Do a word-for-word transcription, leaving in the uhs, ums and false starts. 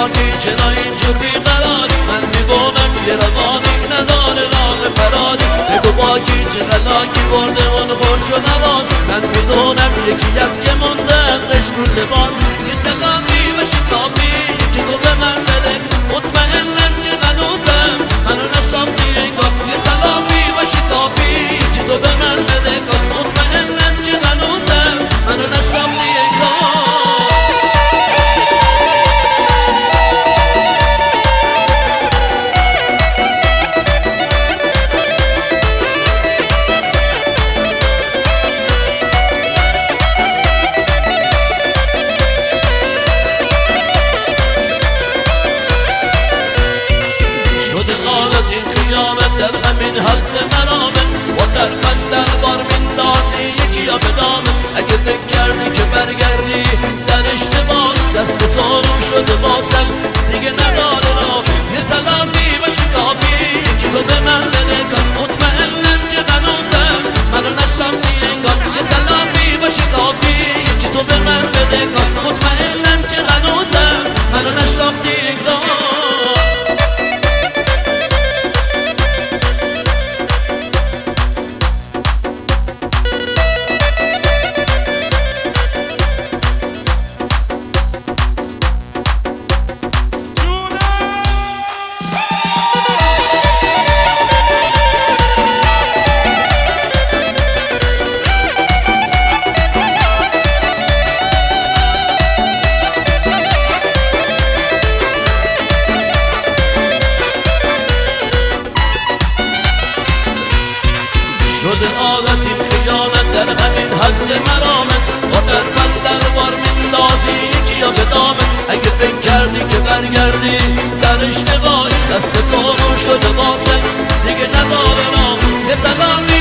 باقی چرا اینجور بیقراری من میبونم که روانی نداره راه فراری بگو باقی چرا لاکی برده اون خوش و نواز من میدونم یکی از که مونده قشت رو لباس یه تلاقی و شتابی یکی تو به من بده مطمئنم که هنوزم منو نشاختی انگار یه تلاقی و شتابی یکی تو به من بده مطمئنم که هنوزم منو نشاختی انگار در همین حد مرامه و ترفن دربار میندازی یکی یا بدامه اگه فکر کردی که برگردی در اشتباه دست تو رو شده باسم دیگه نداره راه یه تلافی و شکافی یکی تو به من بده کن مطمئنم که هنوزم منو نشناختی انگار یه تلافی و شکافی یکی تو به من بده کن مطمئنم که هنوزم منو نشناختی انگار شده عادت این خیانت در همین حد مرامت با ترفن دربار میندازی یکی یا بدامت اگه فکر کردی که برگردی در اشتباهی دست تو رو شده باسم دیگه نداره راه یه تلاقی